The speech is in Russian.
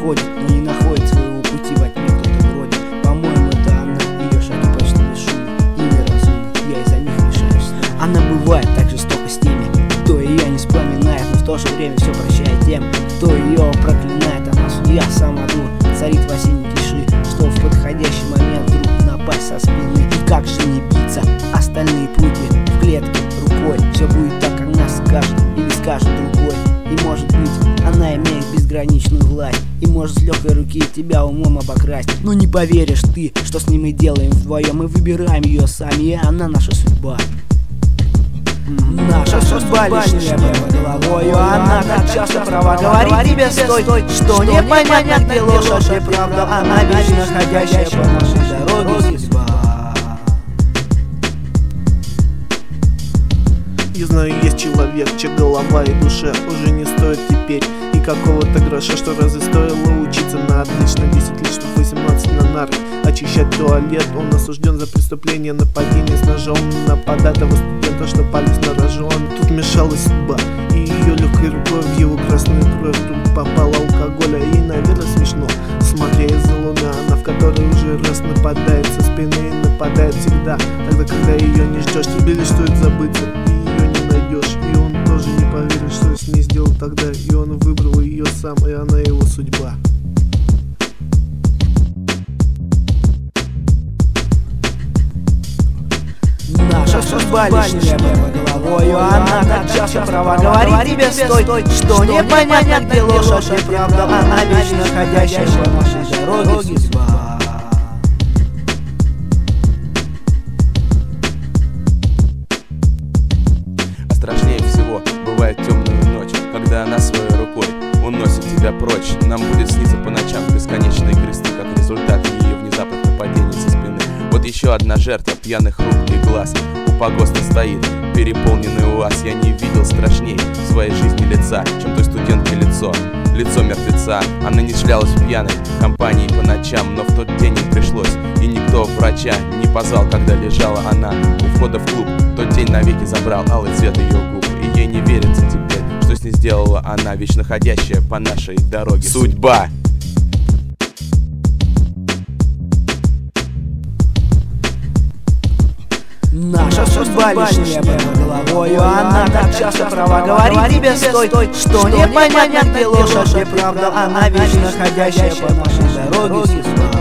ходит, но не находит своего пути во тьме кто-то бродит. По-моему, это она, ее шаги почти бесшумны и неразумны, я из-за них решаюсь снова. Она бывает так жестоко с теми, кто ее не вспоминает, но в то же время все прощает тем, кто ее проклинает. Она судья, сама дур, царит в осенней тиши, что в подходящий момент вдруг напасть со спины. И как же не биться, остальные прутья в клетке рукой, все будет так, как она скажет или скажет другой. И может быть, она имеет безграничную власть и может с легкой руки тебя умом обокрасть. Но не поверишь ты, что с ним мы делаем вдвоем. Мы выбираем ее сами, и она наша судьба. Наша судьба лишь небо над головою. Она так часто права, говорит тебе стой, что непонятно, где ложь, а где правда. Она вечно ходящая по нашей дороге судьба. Я знаю, есть человек, чья голова и душа уже не стоит теперь и какого-то гроша. Что разве стоило учиться на отлично 10 лет, чтоб 18 на нарах очищать туалет? Он осужден за преступление нападения с ножом на податого студента, что палец на рожон. Тут мешалась судьба, и ее легкой рукой в его красную кровь вдруг попала алкоголя. И, наверное, смешно, смотря из-за луны, она в которой уже раз нападает со спины и нападает всегда. Тогда, когда ее не ждешь, тебе лишь стоит забыться, ее не найдешь. И он тоже не поверит, что с ней сделал тогда. И он выбрал ее сам, и она его судьба. Наша судьба лишь небо над головою. Она так часто права, говорит тебе стой, что непонятно, где ложь, а где правда. Она вечно ходящая по нашей дороге судьба. Страшнее всего бывает темную ночь, когда она своей рукой уносит тебя прочь. Нам будет сниться по ночам бесконечные кресты, как результат ее внезапных нападений со спины. Вот еще одна жертва пьяных рук и глаз. У погоста стоит переполненный УАЗ. Я не видел страшней в своей жизни лица, чем той студентки лицо мертвеца. Она не шлялась в пьяной компании по ночам, но в тот день им пришлось, и никто врача не позвал, когда лежала она у входа в клуб. Тот день навеки забрал алый цвет ее губ, и ей не верится теперь, что с ней сделала она, вечно ходящая по нашей дороге судьба. Наша судьба лишь небо над головою. Она так часто права, говорит тебе стой, что непонятно, где ложь, а где правда. Она вечно ходящая по нашей дороге судьба.